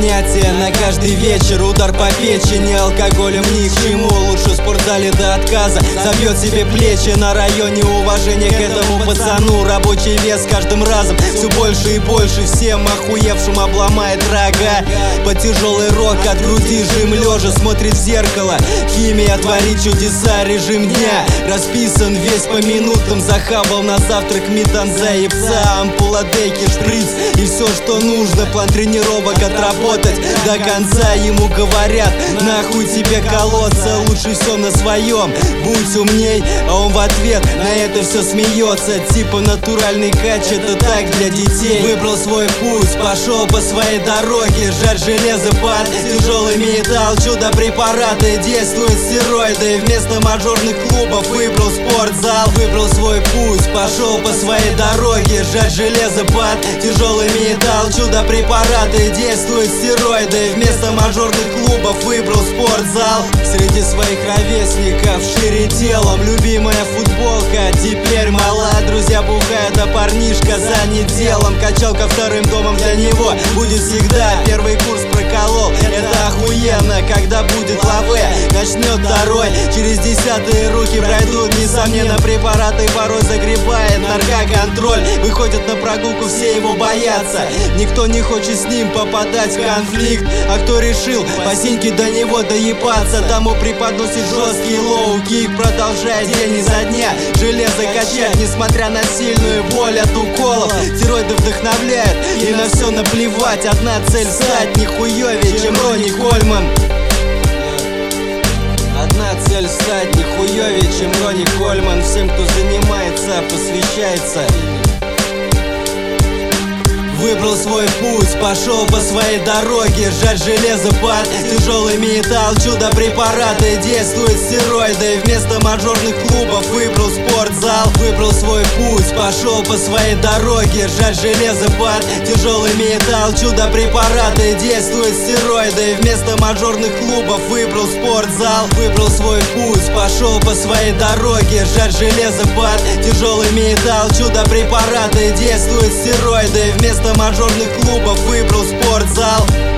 занятия на каждый вечер, удар по печени, алкоголем ни к чему. Лучше в спортзале до отказа, забьет себе плечи. На районе уважение к этому пацану. Рабочий вес с каждым разом все больше и больше. Всем охуевшим обломает рога. Под тяжелый рок от груди жим лежа, смотрит в зеркало. Химия творит чудеса, режим дня расписан весь по минутам. Захавал на завтрак метанза и пса, ампула дейки, шприц и все, что нужно. План тренировок отработать до конца. Ему говорят: нахуй тебе колоться, лучше все на своем, будь умней. А он в ответ на это все смеется. Типа натуральный кач, это так для детей. Выбрал свой путь, пошел по своей дороге. Жать железо под тяжелый металл, чудо-препараты, действуют стероиды. Вместо мажорных клубов выбрал спортзал. Выбрал свой путь, пошел по своей дороге. Жать железо под тяжелый металл, чудо-препараты, действуют стероиды. Вместо мажорных клубов выбрал спортзал. Среди своих ровесников шире телом, любимая футболка теперь мала. Друзья бухают, а парнишка занят делом. Качалка вторым домом для него будет всегда. Первый курс проколол, это охуенно. Когда будет лаве, начнет второй. Через десятые руки пройдут, несомненно, препараты порой загребает наркоконтроль. Выходит на прогулку, все его боятся. Никто не хочет с ним попадать в конфликт. А кто решил по синьке до него доебаться, тому преподносит жесткий лоу-кик. Продолжая день изо дня железо качать, несмотря на сильную боль от уколов. Стероиды вдохновляют, и на все наплевать. Одна цель — стать нихуевее, чем Ронни Кольман. Одна цель — стать нихуевее, чем Ронни Кольман. Всем, кто занимается, посвящается. Выбрал свой путь, пошел по своей дороге. Жать железо под тяжелый металл, чудо-препараты, действуют стероиды. Вместо мажорных клубов выбрал спортзал. Выбрал свой путь, пошел по своей дороге. Жать железо под тяжелый металл, чудо-препараты, действуют стероиды. Вместо мажорных клубов выбрал спортзал. Выбрал свой путь, пошел по своей дороге. Жать железо под тяжелый металл, чудо-препараты, действуют стероиды. Вместо мажорных клубов выбрал спортзал.